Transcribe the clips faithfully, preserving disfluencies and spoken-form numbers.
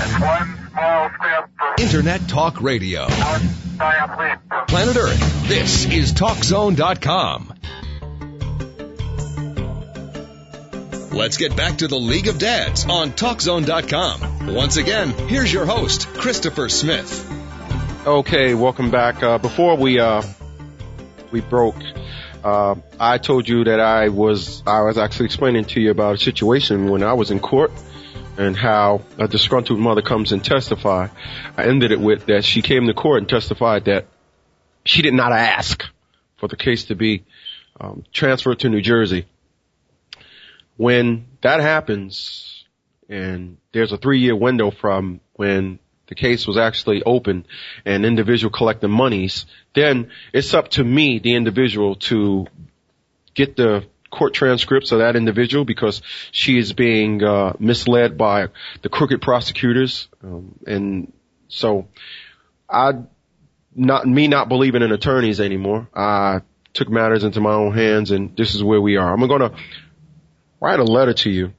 One small step for Internet Talk Radio. one giant leap for Planet Earth. This is Talk Zone dot com. Let's get back to the League of Dads on Talk Zone dot com. Once again, here's your host, Christopher Smith. Okay, welcome back. Uh, before we uh, we broke, uh, I told you that I was I was actually explaining to you about a situation when I was in court and how a disgruntled mother comes and testify. I ended it with that she came to court and testified that she did not ask for the case to be um, transferred to New Jersey. When that happens, and there's a three-year window from when the case was actually open and individual collecting monies, then it's up to me, the individual, to get the court transcripts of that individual because she is being uh, misled by the crooked prosecutors. Um, and so I, not me not believing in attorneys anymore, I took matters into my own hands, and this is where we are. I'm going to write a letter to you.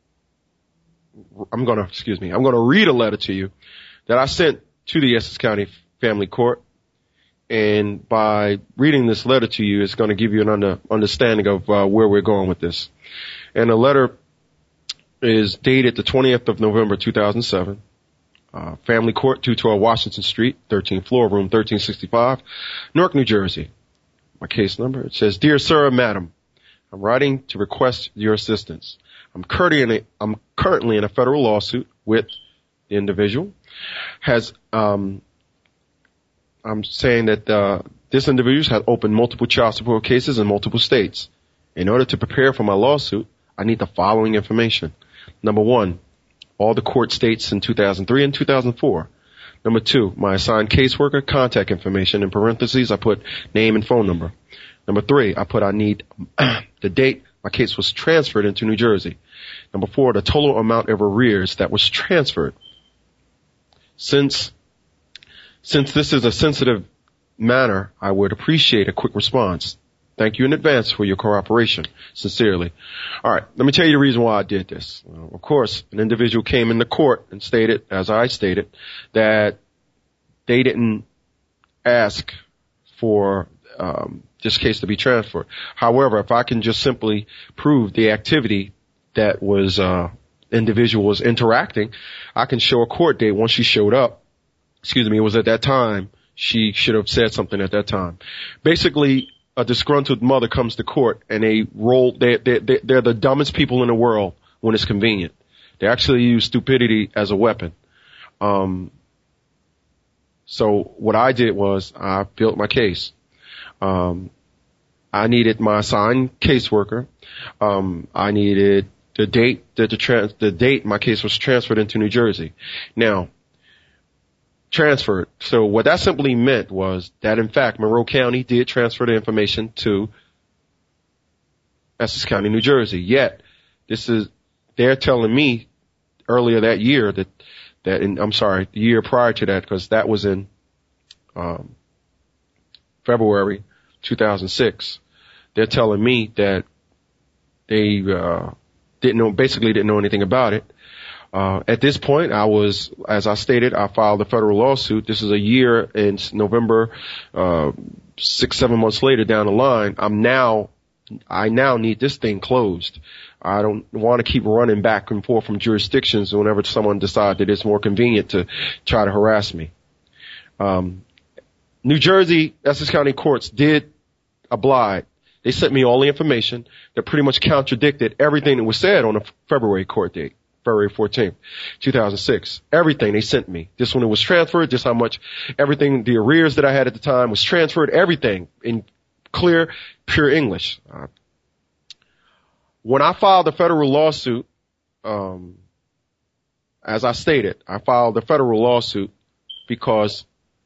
I'm going to, excuse me, I'm going to read a letter to you that I sent to the Essex County Family Court. And by reading this letter to you, it's going to give you an under, understanding of uh, where we're going with this. And the letter is dated the twentieth of November, two thousand seven. Uh, Family Court, two twelve Washington Street, thirteenth floor, room thirteen sixty-five, Newark, New Jersey. My case number, it says, Dear Sir, Madam, I'm writing to request your assistance. I'm currently in a, I'm currently in a federal lawsuit with the individual. Has, um, I'm saying that, uh, this individual has opened multiple child support cases in multiple states. In order to prepare for my lawsuit, I need the following information. Number one, all the court dates in two thousand three and two thousand four. Number two, my assigned caseworker contact information. In parentheses, I put name and phone number. Number three, I put I need the date my case was transferred into New Jersey. Number four, the total amount of arrears that was transferred. Since, since this is a sensitive matter, I would appreciate a quick response. Thank you in advance for your cooperation. Sincerely. All right, let me tell you the reason why I did this. Uh, of course, an individual came into court and stated, as I stated, that they didn't ask for um, this case to be transferred. However, if I can just simply prove the activity that was uh individual was interacting, I can show a court date once she showed up. Excuse me, it was at that time. She should have said something at that time. Basically, a disgruntled mother comes to court and they roll, they, they, they, they're the dumbest people in the world when it's convenient. They actually use stupidity as a weapon. Um, so what I did was I built my case. Um, I needed my assigned caseworker. Um, I needed the date that the trans, the date my case was transferred into New Jersey. Now, transferred. So what that simply meant was that in fact Monroe County did transfer the information to Essex County, New Jersey. Yet, this is, they're telling me earlier that year that, that in, I'm sorry, the year prior to that, because that was in, um, February two thousand six. They're telling me that they, uh, didn't know, basically didn't know anything about it. Uh, at this point, I was, as I stated, I filed a federal lawsuit. This is a year in November, uh, six, seven months later down the line. I'm now, I now need this thing closed. I don't want to keep running back and forth from jurisdictions whenever someone decides that it's more convenient to try to harass me. Um, New Jersey, Essex County courts did oblige. They sent me all the information that pretty much contradicted everything that was said on the February court date, February fourteenth, two thousand six. Everything they sent me. Just when it was transferred, just how much, everything, the arrears that I had at the time was transferred, everything in clear, pure English. Uh, when I filed the federal lawsuit, um, as I stated, I filed the federal lawsuit because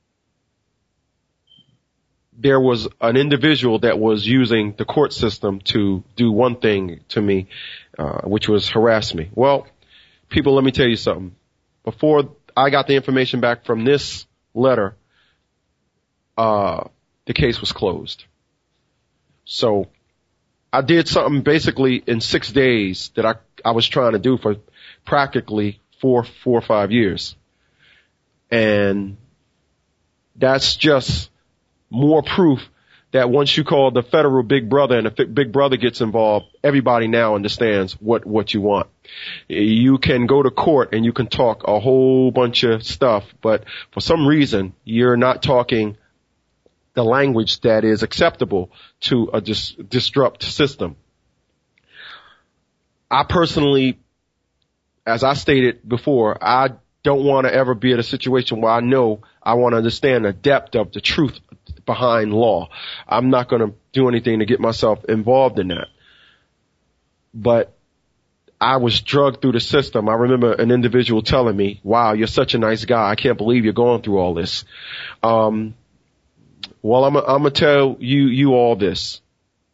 there was an individual that was using the court system to do one thing to me, uh, which was harass me. Well, people, let me tell you something. Before I got the information back from this letter, uh, the case was closed. So I did something basically in six days that I, I was trying to do for practically four, four or five years. And that's just more proof that once you call the federal big brother and the big brother gets involved, everybody now understands what, what you want. You can go to court and you can talk a whole bunch of stuff, but for some reason, you're not talking the language that is acceptable to a dis- disrupt system. I personally, as I stated before, I don't want to ever be in a situation where I know I want to understand the depth of the truth behind law. I'm not going to do anything to get myself involved in that. But I was drugged through the system. I remember an individual telling me, wow, you're such a nice guy. I can't believe you're going through all this. Um, well, I'm, I'm going to tell you, you all this.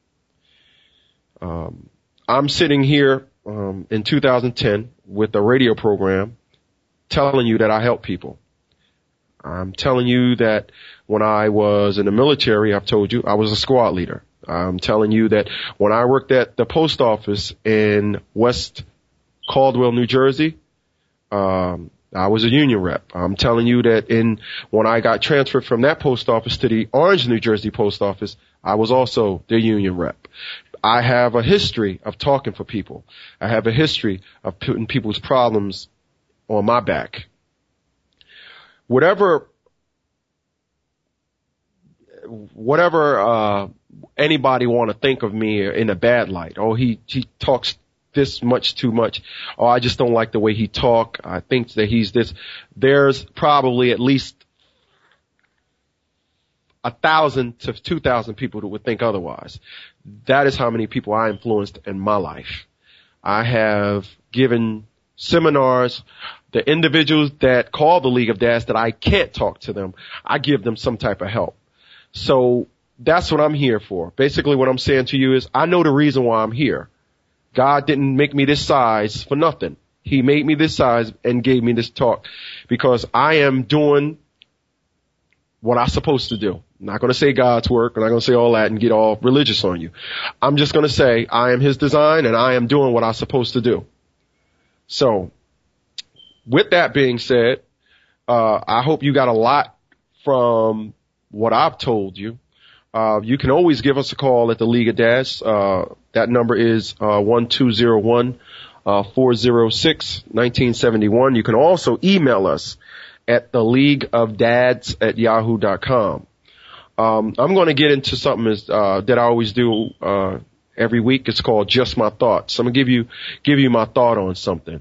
Um, I'm sitting here, um, in two thousand ten with a radio program telling you that I help people. I'm telling you that when I was in the military, I've told you I was a squad leader. I'm telling you that when I worked at the post office in West Caldwell, New Jersey, um, I was a union rep. I'm telling you that in when I got transferred from that post office to the Orange, New Jersey post office, I was also the union rep. I have a history of talking for people. I have a history of putting people's problems on my back. Whatever, whatever, uh, anybody want to think of me in a bad light. Oh, he, he talks this much too much. Oh, I just don't like the way he talk. I think that he's this. There's probably at least a thousand to two thousand people that would think otherwise. That is how many people I influenced in my life. I have given seminars. The individuals that call the League of Dads that I can't talk to them, I give them some type of help. So that's what I'm here for. Basically what I'm saying to you is I know the reason why I'm here. God didn't make me this size for nothing. He made me this size and gave me this talk because I am doing what I'm supposed to do. I'm not going to say God's work. I'm not going to say all that and get all religious on you. I'm just going to say I am his design and I am doing what I'm supposed to do. So with that being said, uh, I hope you got a lot from what I've told you. Uh, you can always give us a call at the League of Dads. Uh, that number is, uh, one two zero one, four zero six, one nine seven one. You can also email us at the League of Dads at yahoo dot com. Um, I'm going to get into something is, uh, that I always do, uh, every week. It's called Just My Thoughts. I'm going to give you, give you my thought on something.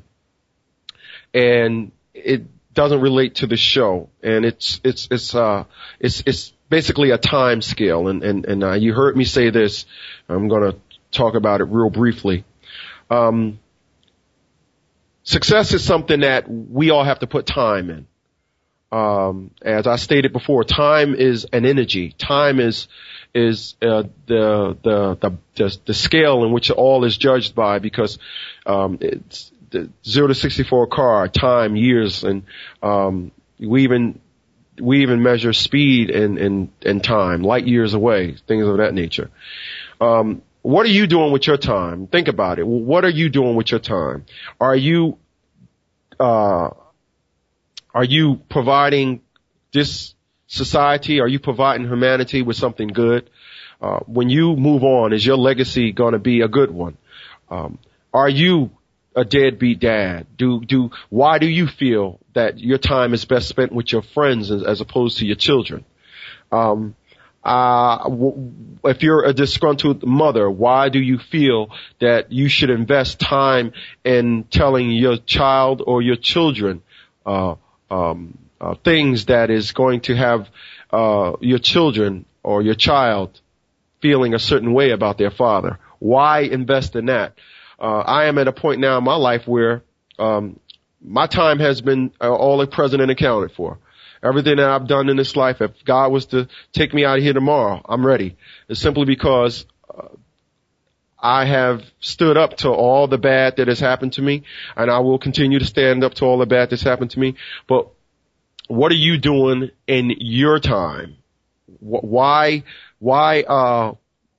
And it doesn't relate to the show. And it's, it's, it's, uh, it's, it's basically a time scale. And, and, and, uh, you heard me say this. I'm going to talk about it real briefly. Um, success is something that we all have to put time in. Um, as I stated before, time is an energy. Time is, is, uh, the, the, the, the, the scale in which all is judged by because, um, it's, the zero to sixty-four car, time, years, and, um, we even, we even measure speed and, and, and time, light years away, things of that nature. Um, what are you doing with your time? Think about it. What are you doing with your time? Are you, uh, are you providing this society? Are you providing humanity with something good? Uh, when you move on, is your legacy going to be a good one? Um, are you a deadbeat dad? Do, do, why do you feel that your time is best spent with your friends as, as opposed to your children? Um, uh, w- if you're a disgruntled mother, why do you feel that you should invest time in telling your child or your children, uh, um, uh, things that is going to have, uh, your children or your child feeling a certain way about their father? Why invest in that? Uh, I am at a point now in my life where, um, my time has been uh, all present and accounted for. Everything that I've done in this life, if God was to take me out of here tomorrow, I'm ready. It's simply because, uh, I have stood up to all the bad that has happened to me, and I will continue to stand up to all the bad that's happened to me. But what are you doing in your time? Why, why, uh,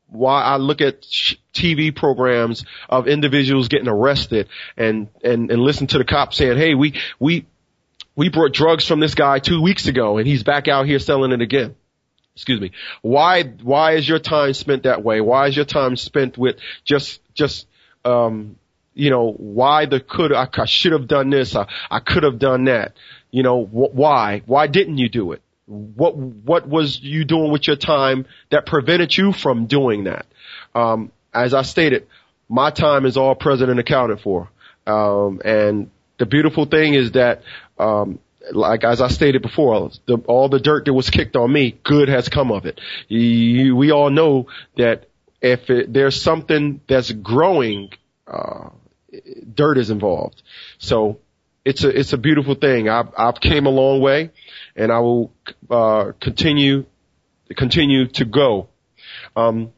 why I look at T V programs of individuals getting arrested and, and, and listen to the cops saying, hey, we, we, we brought drugs from this guy two weeks ago and he's back out here selling it again. Excuse me. Why, why is your time spent that way? Why is your time spent with just, just, um, you know, why the could, I, I should have done this. I, I could have done that. You know, wh- why? Why didn't you do it? What, what was you doing with your time that prevented you from doing that? Um, as I stated, my time is all present and accounted for. Um, and the beautiful thing is that, um, like, as I stated before, the, all the dirt that was kicked on me, good has come of it. You, we all know that if it, there's something that's growing, uh, dirt is involved. So it's a, it's a beautiful thing. I've, I've came a long way and I will, uh, continue, continue to go. Um,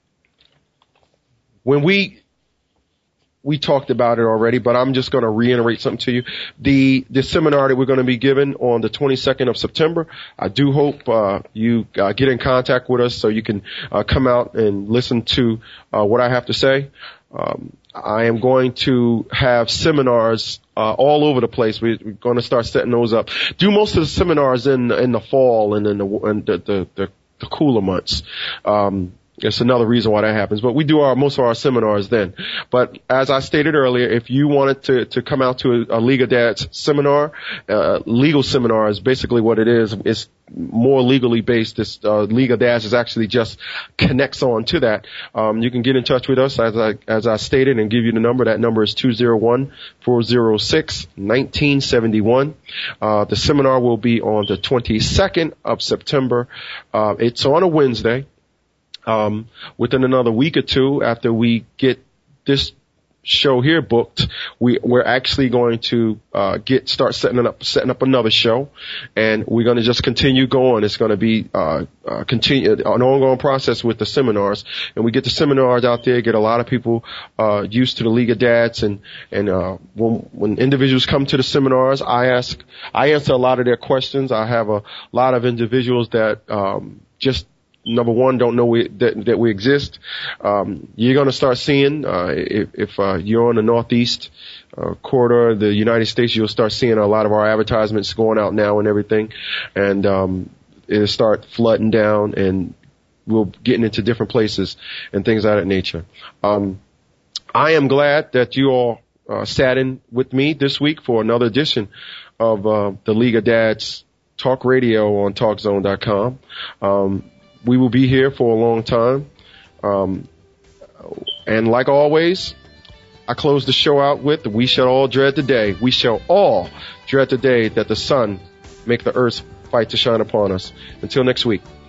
when we, We talked about it already, but I'm just going to reiterate something to you. The the seminar that we're going to be giving on the twenty-second of September, I do hope uh, you uh, get in contact with us so you can uh, come out and listen to uh, what I have to say. Um, I am going to have seminars uh, all over the place. We, we're going to start setting those up. Do most of the seminars in in the fall and in the in the, the, the, the cooler months. Um, It's another reason why that happens. But we do our, most of our seminars then. But as I stated earlier, if you wanted to, to come out to a, a League of Dads seminar, uh, legal seminar is basically what it is. It's more legally based. This, uh, League of Dads is actually just connects on to that. Um, you can get in touch with us as I, as I stated and give you the number. That number is two oh one, four oh six, one nine seven one. Uh, the seminar will be on the twenty-second of September. Uh, it's on a Wednesday. Um, within another week or two after we get this show here booked, we, we're actually going to, uh, get, start setting up, setting up another show and we're going to just continue going. It's going to be, uh, uh, continue, an ongoing process with the seminars and we get the seminars out there, get a lot of people, uh, used to the League of Dads and, and, uh, when, when individuals come to the seminars, I ask, I answer a lot of their questions. I have a lot of individuals that, um, just, number one, don't know we, that, that we exist. Um, you're going to start seeing, uh, if, if uh, you're on the northeast uh, corridor of the United States, you'll start seeing a lot of our advertisements going out now and everything. And um, it'll start flooding down and we'll getting into different places and things of that nature. Um, I am glad that you all uh, sat in with me this week for another edition of uh, the League of Dads Talk Radio on talk zone dot com. Um, We will be here for a long time. Um, and like always, I close the show out with, we shall all dread the day. We shall all dread the day that the sun make the earth fight to shine upon us. Until next week.